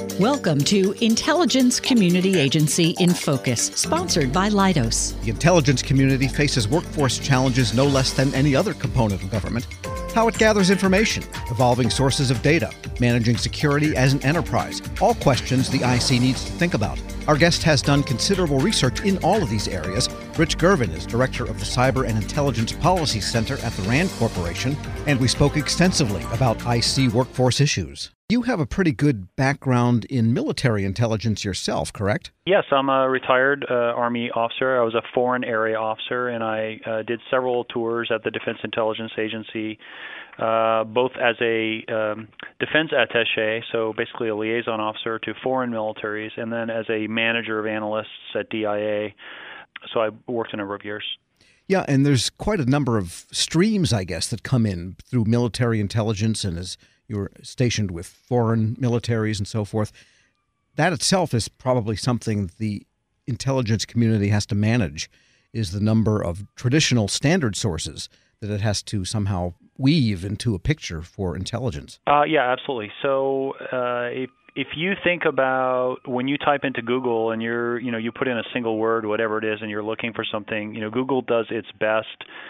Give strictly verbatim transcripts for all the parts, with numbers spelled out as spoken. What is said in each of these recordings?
Welcome to Intelligence Community Agency in Focus, sponsored by Leidos. The intelligence community faces workforce challenges no less than any other component of government. How it gathers information, evolving sources of data, managing security as an enterprise, all questions the I C needs to think about. Our guest has done considerable research in all of these areas. Rich Girvin is director of the Cyber and Intelligence Policy Center at the RAND Corporation, and we spoke extensively about I C workforce issues. You have a pretty good background in military intelligence yourself, correct? Yes, I'm a retired uh, Army officer. I was a foreign area officer, and I uh, did several tours at the Defense Intelligence Agency, uh, both as a um, defense attaché, so basically a liaison officer to foreign militaries, and then as a manager of analysts at D I A. So I worked a number of years. Yeah, and there's quite a number of streams, I guess, that come in through military intelligence, and as you're stationed with foreign militaries and so forth. That itself is probably something the intelligence community has to manage, is the number of traditional standard sources that it has to somehow weave into a picture for intelligence. Uh, yeah, absolutely. So uh, if if you think about when you type into Google and you're, you know, you put in a single word, whatever it is, and you're looking for something, you know, Google does its best,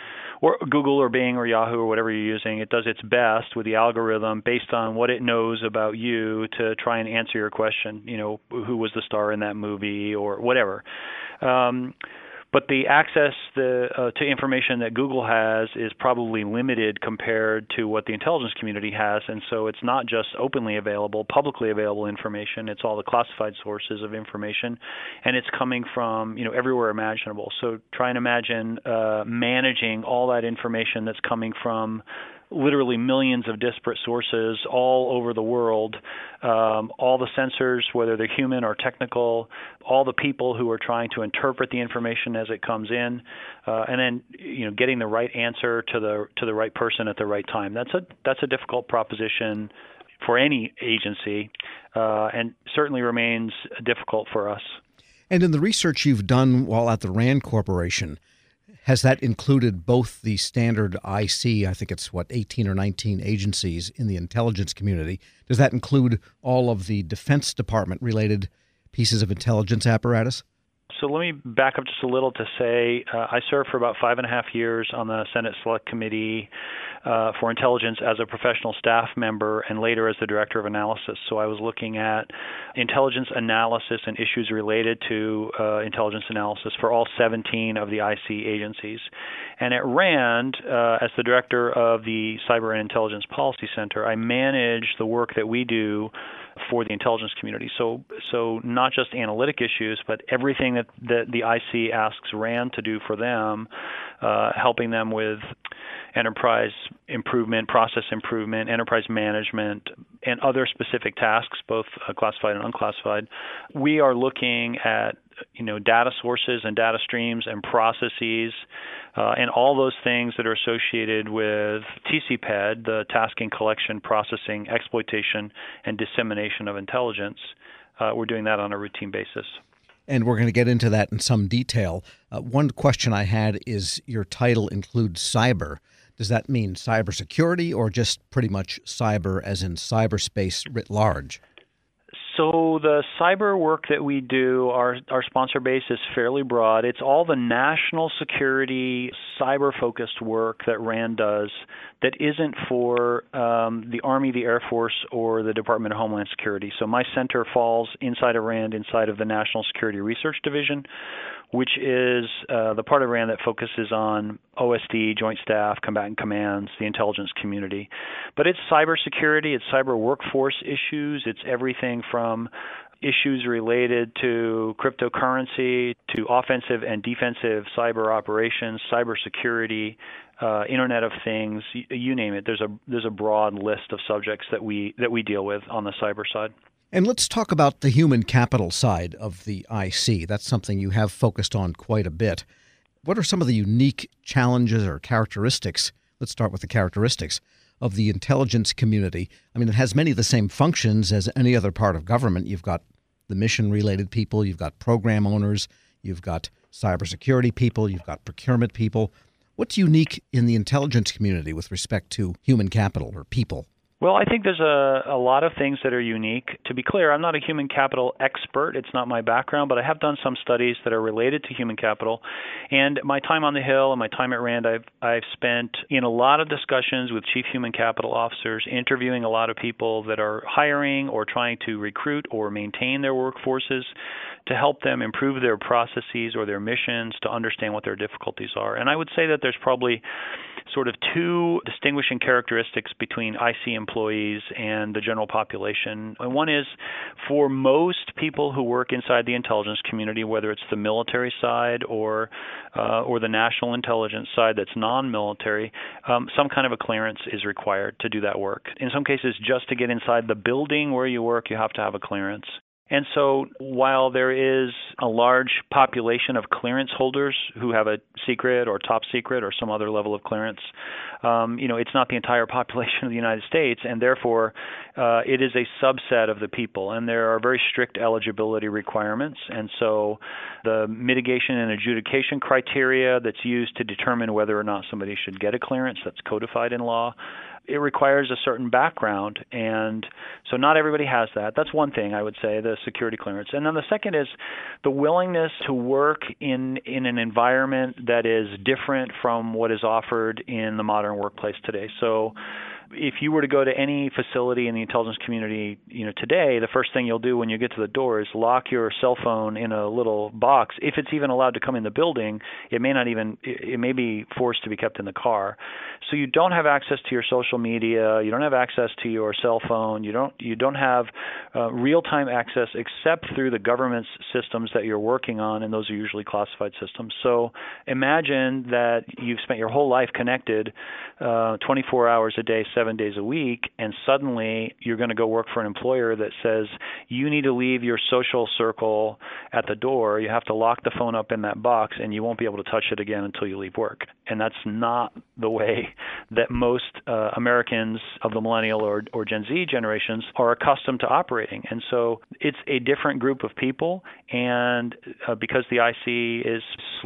or Google or Bing or Yahoo or whatever you're using, it does its best with the algorithm based on what it knows about you to try and answer your question, you know, who was the star in that movie or whatever. Um, but the access the, uh, to information that Google has is probably limited compared to what the intelligence community has, and so it's not just openly available, publicly available information. It's all the classified sources of information, and it's coming from, you know, everywhere imaginable. So try and imagine uh, managing all that information that's coming from literally millions of disparate sources all over the world, um, all the sensors, whether they're human or technical, all the people who are trying to interpret the information as it comes in, uh, and then, you know, getting the right answer to the to the right person at the right time. That's a that's a difficult proposition for any agency, uh, and certainly remains difficult for us. And in the research you've done while at the RAND Corporation, has that included both the standard I C, I think it's, what, eighteen or nineteen agencies in the intelligence community? Does that include all of the Defense Department-related pieces of intelligence apparatus? So let me back up just a little to say uh, I served for about five and a half years on the Senate Select Committee uh, for Intelligence as a professional staff member and later as the Director of Analysis. So I was looking at intelligence analysis and issues related to uh, intelligence analysis for all seventeen of the I C agencies. And at RAND, uh, as the Director of the Cyber and Intelligence Policy Center, I manage the work that we do for the intelligence community. So so not just analytic issues, but everything that, that the I C asks RAND to do for them, uh, helping them with enterprise improvement, process improvement, enterprise management, and other specific tasks, both uh, classified and unclassified. We are looking at, you know, data sources and data streams and processes uh, and all those things that are associated with T C P E D, the tasking, collection, processing, exploitation, and dissemination of intelligence. Uh, we're doing that on a routine basis. And we're going to get into that in some detail. Uh, one question I had is, your title includes cyber. Does that mean cybersecurity or just pretty much cyber as in cyberspace writ large? So the cyber work that we do, our our sponsor base is fairly broad. It's all the national security cyber-focused work that RAND does that isn't for um, the Army, the Air Force, or the Department of Homeland Security. So my center falls inside of RAND, inside of the National Security Research Division, which is uh, the part of RAND that focuses on O S D, Joint Staff, Combatant Commands, the intelligence community. But it's cybersecurity, it's cyber workforce issues, it's everything from issues related to cryptocurrency to offensive and defensive cyber operations, cybersecurity, uh, Internet of Things, you, you name it. There's a there's a broad list of subjects that we that we deal with on the cyber side. And let's talk about the human capital side of the I C. That's something you have focused on quite a bit. What are some of the unique challenges or characteristics? Let's start with the characteristics of the intelligence community. I mean, it has many of the same functions as any other part of government. You've got the mission-related people, you've got program owners, you've got cybersecurity people, you've got procurement people. What's unique in the intelligence community with respect to human capital or people? Well, I think there's a, a lot of things that are unique. To be clear, I'm not a human capital expert. It's not my background, but I have done some studies that are related to human capital. And my time on the Hill and my time at RAND, I've, I've spent in a lot of discussions with chief human capital officers, interviewing a lot of people that are hiring or trying to recruit or maintain their workforces to help them improve their processes or their missions, to understand what their difficulties are. And I would say that there's probably sort of two distinguishing characteristics between I C employees and the general population. And one is, for most people who work inside the intelligence community, whether it's the military side or uh, or the national intelligence side that's non-military, um, some kind of a clearance is required to do that work. In some cases, just to get inside the building where you work, you have to have a clearance. And so while there is a large population of clearance holders who have a secret or top secret or some other level of clearance, um, you know, it's not the entire population of the United States, and therefore uh, it is a subset of the people. And there are very strict eligibility requirements. And so the mitigation and adjudication criteria that's used to determine whether or not somebody should get a clearance, that's codified in law, it requires a certain background, and so not everybody has that. That's one thing I would say, the security clearance. And then the second is the willingness to work in, in an environment that is different from what is offered in the modern workplace today. So if you were to go to any facility in the intelligence community, you know, today, the first thing you'll do when you get to the door is lock your cell phone in a little box. If it's even allowed to come in the building, it may not even, it may be forced to be kept in the car. So you don't have access to your social media, you don't have access to your cell phone, you don't you don't have uh, real-time access except through the government's systems that you're working on, and those are usually classified systems. So imagine that you've spent your whole life connected uh, twenty-four hours a day, seven days a week, and suddenly you're going to go work for an employer that says you need to leave your social circle at the door. You have to lock the phone up in that box, and you won't be able to touch it again until you leave work. And that's not the way that most uh, Americans of the millennial or, or Gen Z generations are accustomed to operating. And so it's a different group of people, and uh, because the I C is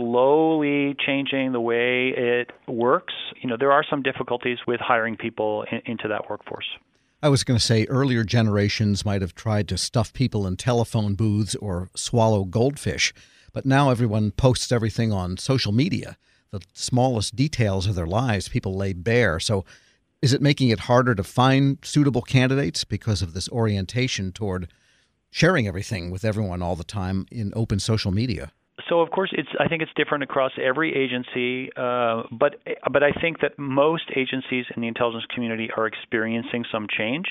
slowly changing the way it works, you know, there are some difficulties with hiring people in, into that workforce. I was going to say earlier generations might have tried to stuff people in telephone booths or swallow goldfish, but now everyone posts everything on social media. The smallest details of their lives people lay bare. So is it making it harder to find suitable candidates because of this orientation toward sharing everything with everyone all the time in open social media? So, of course, it's. I think it's different across every agency, uh, but but I think that most agencies in the intelligence community are experiencing some change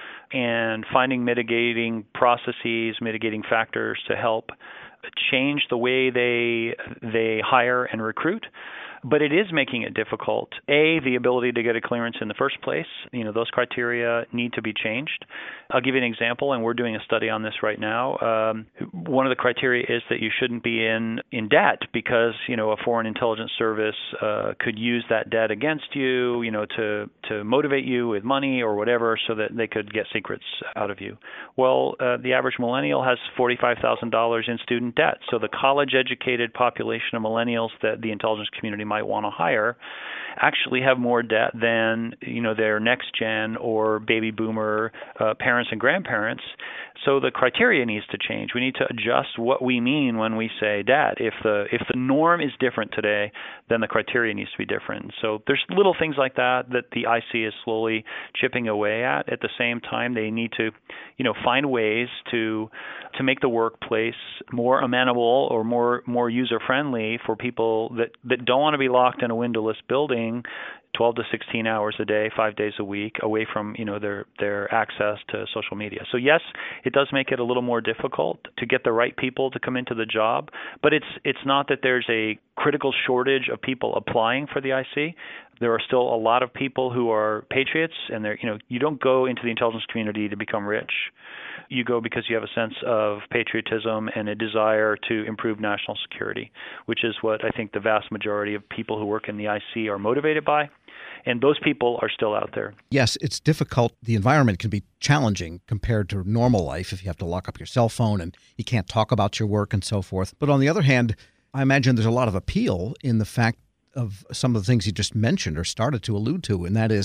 and finding mitigating processes, mitigating factors to help change the way they they hire and recruit. But it is making it difficult. A, the ability to get a clearance in the first place. You know, those criteria need to be changed. I'll give you an example, and we're doing a study on this right now. Um, one of the criteria is that you shouldn't be in, in debt because, you know, a foreign intelligence service uh, could use that debt against you, you know, to, to motivate you with money or whatever so that they could get secrets out of you. Well, uh, the average millennial has forty-five thousand dollars in student debt. So the college-educated population of millennials that the intelligence community might want to hire actually have more debt than, you know, their next gen or baby boomer uh, parents and grandparents. So the criteria needs to change. We need to adjust what we mean when we say debt. If the if the norm is different today, then the criteria needs to be different. So there's little things like that that the I C is slowly chipping away at. At the same time, they need to, you know, find ways to to make the workplace more amenable or more more user friendly for people that, that don't want to be locked in a windowless building twelve to sixteen hours a day, five days a week, away from, you know, their their access to social media. So yes, it does make it a little more difficult to get the right people to come into the job, but it's it's not that there's a critical shortage of people applying for the I C. There are still a lot of people who are patriots, and they're, you know, you don't go into the intelligence community to become rich. You go because you have a sense of patriotism and a desire to improve national security, which is what I think the vast majority of people who work in the I C are motivated by. And those people are still out there. Yes, it's difficult. The environment can be challenging compared to normal life if you have to lock up your cell phone and you can't talk about your work and so forth. But on the other hand, I imagine there's a lot of appeal in the fact of some of the things you just mentioned or started to allude to, and that is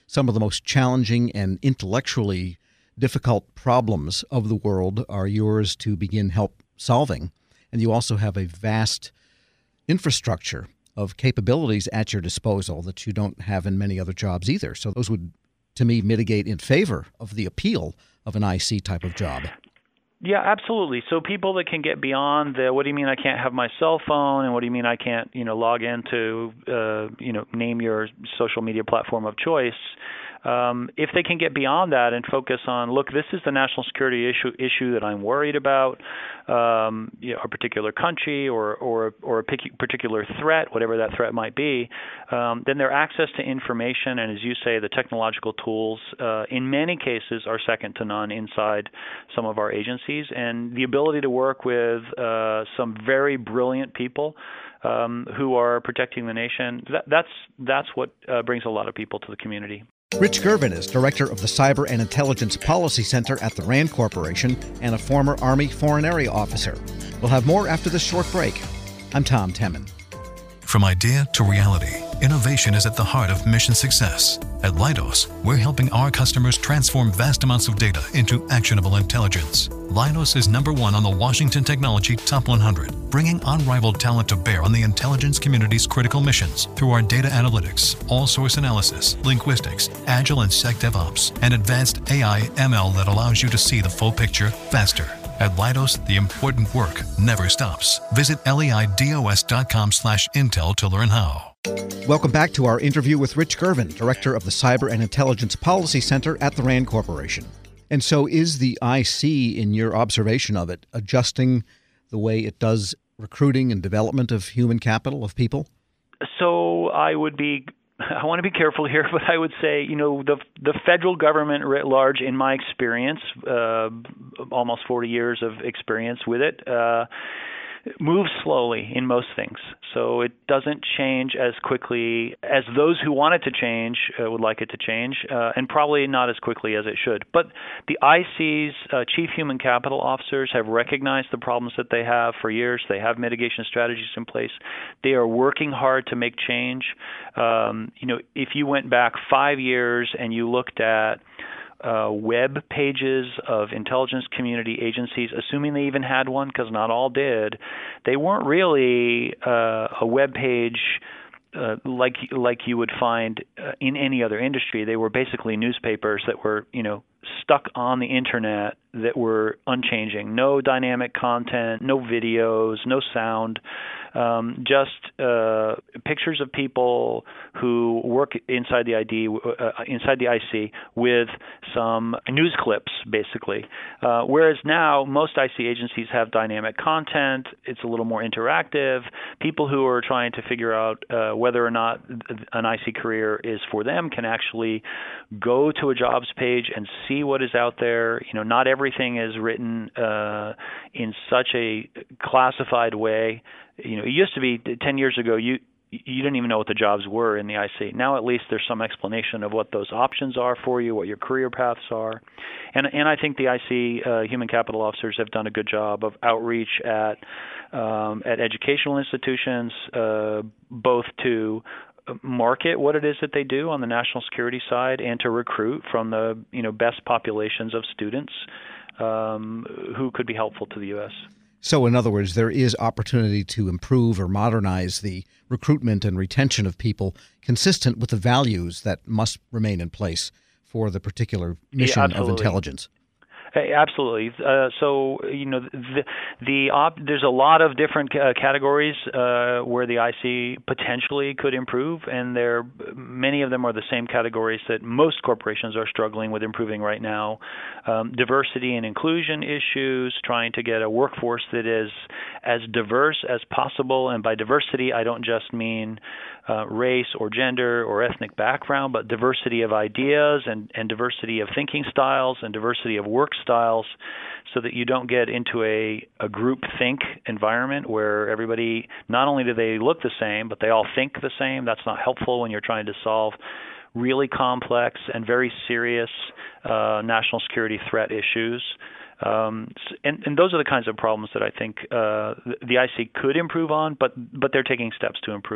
some of the most challenging and intellectually difficult problems of the world are yours to begin help solving. And you also have a vast infrastructure of capabilities at your disposal that you don't have in many other jobs either. So those would, to me, mitigate in favor of the appeal of an I C type of job. Yeah, absolutely. So people that can get beyond the, what do you mean I can't have my cell phone, and what do you mean I can't, you know, log into, uh, you know, name your social media platform of choice. Um, if they can get beyond that and focus on, look, this is the national security issue issue that I'm worried about, um, you know, a particular country or or or a particular threat, whatever that threat might be, um, then their access to information and, as you say, the technological tools, uh, in many cases, are second to none inside some of our agencies, and the ability to work with uh, some very brilliant people um, who are protecting the nation. That, that's that's what uh, brings a lot of people to the community. Rich Girvin is director of the Cyber and Intelligence Policy Center at the RAND Corporation and a former Army Foreign Area officer. We'll have more after this short break. I'm Tom Temin. From idea to reality, innovation is at the heart of mission success. At Leidos, we're helping our customers transform vast amounts of data into actionable intelligence. Leidos is number one on the Washington Technology Top one hundred, bringing unrivaled talent to bear on the intelligence community's critical missions through our data analytics, all-source analysis, linguistics, agile and SecDevOps, and advanced A I M L that allows you to see the full picture faster. At Leidos, the important work never stops. Visit leidos.com slash intel to learn how. Welcome back to our interview with Rich Girvin, director of the Cyber and Intelligence Policy Center at the RAND Corporation. And so is the I C, in your observation of it, adjusting the way it does recruiting and development of human capital, of people? So I would be I want to be careful here, but I would say, you know, the the federal government writ large, in my experience, uh, almost forty years of experience with it, uh, moves slowly in most things. So it doesn't change as quickly as those who want it to change uh, would like it to change, uh, and probably not as quickly as it should. But the I C's uh, chief human capital officers have recognized the problems that they have for years. They have mitigation strategies in place. They are working hard to make change. Um, you know, if you went back five years and you looked at Uh, web pages of intelligence community agencies, assuming they even had one, because not all did, they weren't really uh, a web page uh, like like you would find uh, in any other industry. They were basically newspapers that were, you know, stuck on the internet that were unchanging. No dynamic content, no videos, no sound, um, just uh, pictures of people who work inside the I D, uh, inside the I C, with some news clips, basically. Uh, whereas now most I C agencies have dynamic content. It's a little more interactive. People who are trying to figure out uh, whether or not an I C career is for them can actually go to a jobs page and see what is out there. You know, not everything is written uh, in such a classified way. You know, it used to be ten years ago, you you didn't even know what the jobs were in the I C. Now at least there's some explanation of what those options are for you, what your career paths are. And and I think the I C uh, human capital officers have done a good job of outreach at um, at educational institutions, uh, both to market what it is that they do on the national security side and to recruit from the, you know, best populations of students um, who could be helpful to the U S. So, in other words, there is opportunity to improve or modernize the recruitment and retention of people consistent with the values that must remain in place for the particular mission yeah, of intelligence. Absolutely. Uh, so, you know, the, the op- there's a lot of different uh, categories uh, where the I C potentially could improve, and there many of them are the same categories that most corporations are struggling with improving right now. Um, diversity and inclusion issues, trying to get a workforce that is as diverse as possible. And by diversity, I don't just mean uh, race or gender or ethnic background, but diversity of ideas and, and diversity of thinking styles and diversity of work styles, so that you don't get into a, a group think environment where everybody, not only do they look the same, but they all think the same. That's not helpful when you're trying to solve really complex and very serious uh, national security threat issues. Um, and, and those are the kinds of problems that I think uh, the I C could improve on, but but they're taking steps to improve.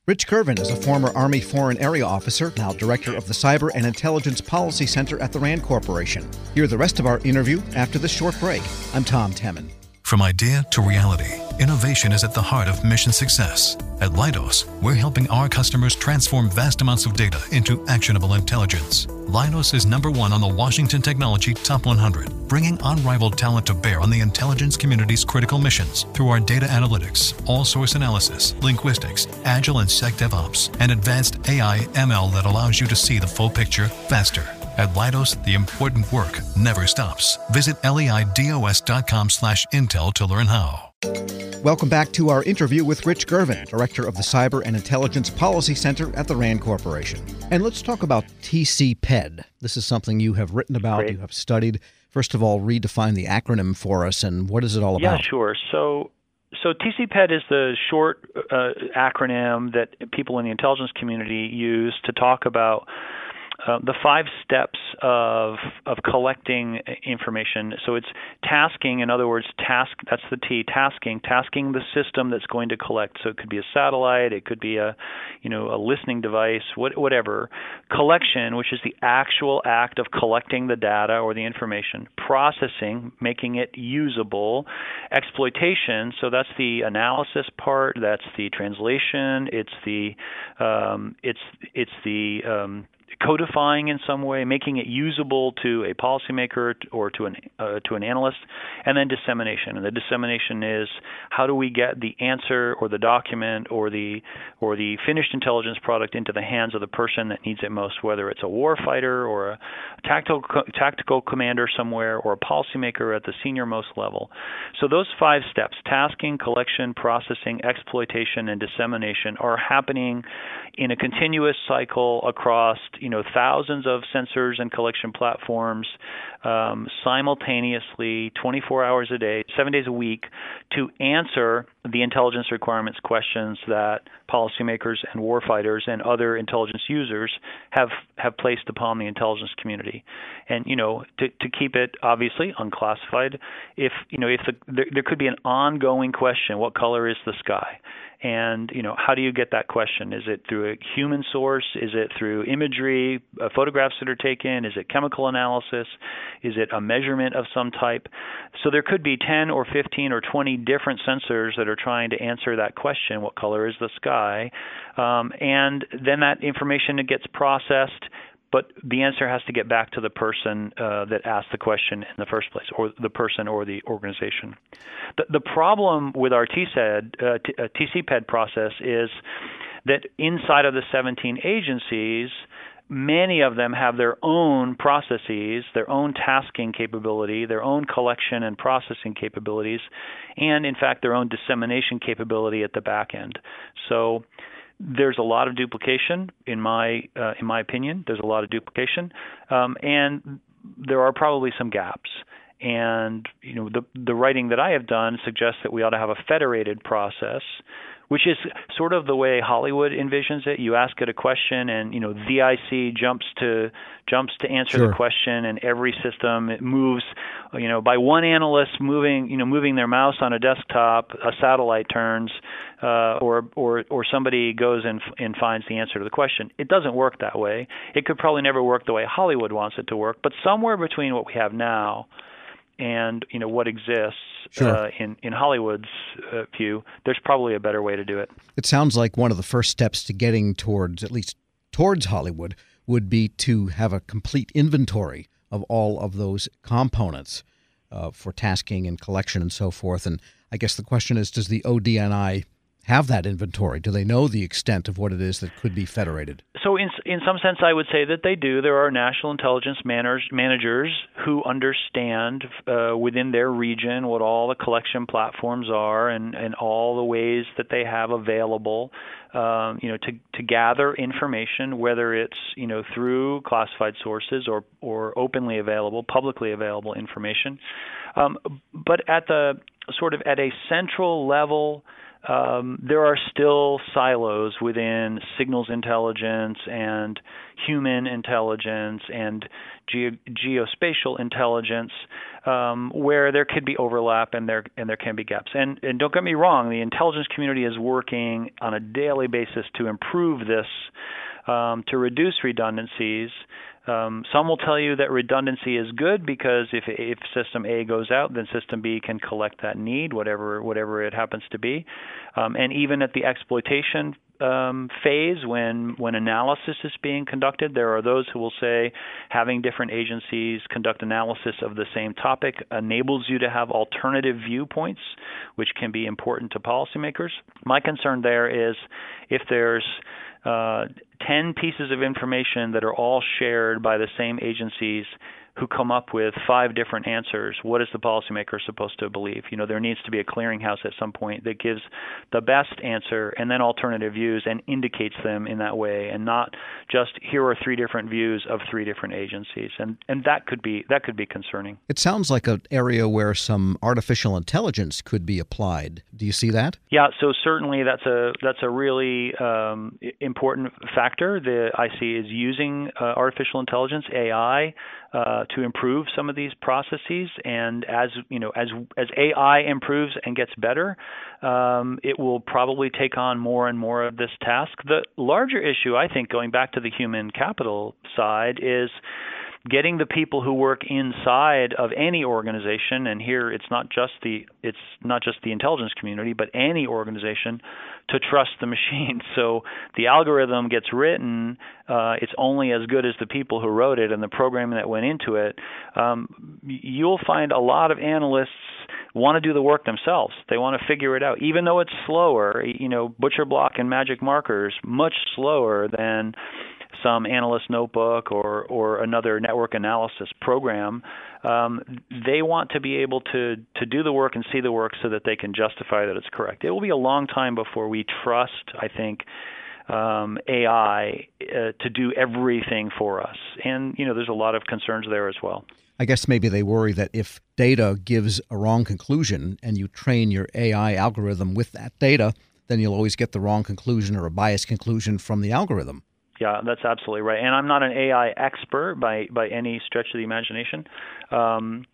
Rich Girvin is a former Army Foreign Area Officer, now Director of the Cyber and Intelligence Policy Center at the RAND Corporation. Hear the rest of our interview after this short break. I'm Tom Temin. From idea to reality, innovation is at the heart of mission success. At Leidos, we're helping our customers transform vast amounts of data into actionable intelligence. Leidos is number one on the Washington Technology Top one hundred, bringing unrivaled talent to bear on the intelligence community's critical missions through our data analytics, all-source analysis, linguistics, agile and SecDevOps, and advanced A I M L that allows you to see the full picture faster. At Leidos, the important work never stops. Visit leidos dot com slash intel to learn how. Welcome back to our interview with Rich Girvin, Director of the Cyber and Intelligence Policy Center at the RAND Corporation. And let's talk about T C P E D. This is something you have written about, Great. You have studied. First of all, redefine the acronym for us, and what is it all about? Yeah, sure. So So T C P E D is the short uh, acronym that people in the intelligence community use to talk about Uh, the five steps of of collecting information. So it's tasking, in other words, task, that's the T, tasking, tasking the system that's going to collect. So it could be a satellite, it could be a, you know, a listening device, what, whatever. Collection, which is the actual act of collecting the data or the information. Processing, making it usable. Exploitation, so that's the analysis part, that's the translation, it's the, um, it's, it's the, um, codifying in some way, making it usable to a policymaker or to an uh, to an analyst, and then dissemination. And the dissemination is how do we get the answer or the document or the or the finished intelligence product into the hands of the person that needs it most, whether it's a war fighter or a tactical tactical commander somewhere or a policymaker at the senior most level. So those five steps, tasking, collection, processing, exploitation, and dissemination, are happening in a continuous cycle across, you know, thousands of sensors and collection platforms um, simultaneously, twenty-four hours a day, seven days a week, to answer the intelligence requirements questions that policymakers and warfighters and other intelligence users have have placed upon the intelligence community. And, you know, to, to keep it obviously unclassified, if, you know, if the, there, there could be an ongoing question, what color is the sky? And, you know, how do you get that question? Is it through a human source? Is it through imagery, uh, photographs that are taken? Is it chemical analysis? Is it a measurement of some type? So there could be ten or fifteen or twenty different sensors that are trying to answer that question, what color is the sky? Um, and then that information gets processed, but the answer has to get back to the person uh, that asked the question in the first place, or the person or the organization. The, the problem with our T C E D, uh, T- uh, T C P E D process is that inside of the seventeen agencies, many of them have their own processes, their own tasking capability, their own collection and processing capabilities, and in fact their own dissemination capability at the back end. So there's a lot of duplication, in my uh, in my opinion. There's a lot of duplication, um, and there are probably some gaps. And you know, the the writing that I have done suggests that we ought to have a federated process, which is sort of the way Hollywood envisions it. You ask it a question, and you know, the I C jumps to jumps to answer Sure. the question, and every system it moves, you know, by one analyst moving, you know, moving their mouse on a desktop, a satellite turns, uh, or or or somebody goes and and finds the answer to the question. It doesn't work that way. It could probably never work the way Hollywood wants it to work. But somewhere between what we have now and you know what exists Sure. uh, in in Hollywood's uh, view, there's probably a better way to do it. It sounds like one of the first steps to getting towards, at least towards Hollywood, would be to have a complete inventory of all of those components uh, for tasking and collection and so forth. And I guess the question is, does the O D N I have that inventory? Do they know the extent of what it is that could be federated? So in in some sense, I would say that they do. There are national intelligence managers, managers who understand uh, within their region what all the collection platforms are and, and all the ways that they have available, um, you know, to, to gather information, whether it's, you know, through classified sources or, or openly available, publicly available information. Um, but at the sort of at a central level, um, there are still silos within signals intelligence and human intelligence and ge- geospatial intelligence um, where there could be overlap and there and there can be gaps. And, and don't get me wrong, the intelligence community is working on a daily basis to improve this, um, to reduce redundancies. Um, some will tell you that redundancy is good because if if system A goes out, then system B can collect that need, whatever whatever it happens to be. Um, and even at the exploitation um, phase, when when analysis is being conducted, there are those who will say having different agencies conduct analysis of the same topic enables you to have alternative viewpoints, which can be important to policymakers. My concern there is if there's Uh, ten pieces of information that are all shared by the same agencies who come up with five different answers, what is the policymaker supposed to believe? You know, there needs to be a clearinghouse at some point that gives the best answer and then alternative views and indicates them in that way, and not just here are three different views of three different agencies. And and that could be that could be concerning. It sounds like an area where some artificial intelligence could be applied. Do you see that? Yeah, so certainly that's a that's a really um, important factor. The I C is using uh, artificial intelligence, A I, Uh, to improve some of these processes, and as you know, as as A I improves and gets better, um, it will probably take on more and more of this task. The larger issue, I think, going back to the human capital side, is getting the people who work inside of any organization, and here it's not just the it's not just the intelligence community, but any organization, to trust the machine. So the algorithm gets written, uh, it's only as good as the people who wrote it and the programming that went into it. Um, you'll find a lot of analysts want to do the work themselves. They want to figure it out, even though it's slower. You know, Butcher Block and Magic Markers, much slower than some analyst notebook or, or another network analysis program. Um, they want to be able to, to do the work and see the work so that they can justify that it's correct. It will be a long time before we trust, I think, um, A I uh, to do everything for us. And, you know, there's a lot of concerns there as well. I guess maybe they worry that if data gives a wrong conclusion and you train your A I algorithm with that data, then you'll always get the wrong conclusion or a biased conclusion from the algorithm. Yeah, that's absolutely right. And I'm not an A I expert by, by any stretch of the imagination. Um,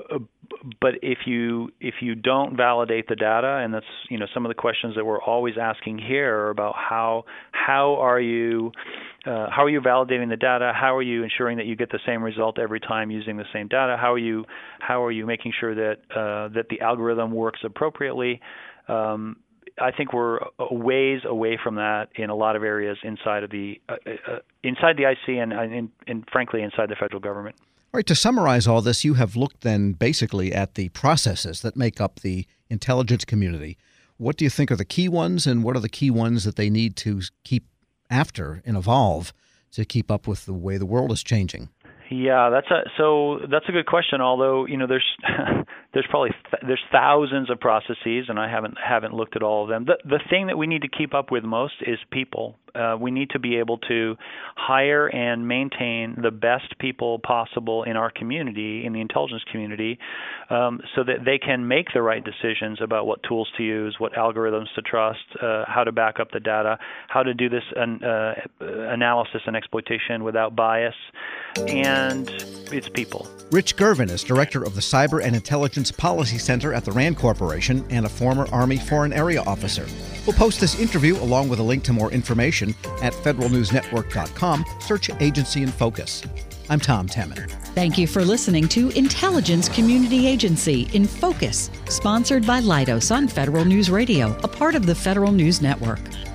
but if you if you don't validate the data, and that's you know some of the questions that we're always asking here about how how are you uh, how are you validating the data? How are you ensuring that you get the same result every time using the same data? How are you how are you making sure that uh, that the algorithm works appropriately? Um, I think we're a ways away from that in a lot of areas inside of the uh, uh, inside the I C and, and, and frankly inside the federal government. All right, to summarize all this, you have looked then basically at the processes that make up the intelligence community. What do you think are the key ones, and what are the key ones that they need to keep after and evolve to keep up with the way the world is changing? Yeah, that's a so that's a good question. Although you know, there's there's probably th- there's thousands of processes, and I haven't haven't looked at all of them. The the thing that we need to keep up with most is people. Uh, we need to be able to hire and maintain the best people possible in our community, in the intelligence community, um, so that they can make the right decisions about what tools to use, what algorithms to trust, uh, how to back up the data, how to do this an, uh, analysis and exploitation without bias, and it's people. Rich Girvin is director of the Cyber and Intelligence Policy Center at the RAND Corporation and a former Army Foreign Area officer. We'll post this interview along with a link to more information at federal news network dot com. Search Agency in Focus. I'm Tom Temin. Thank you for listening to Intelligence Community Agency in Focus, sponsored by Leidos on Federal News Radio, a part of the Federal News Network.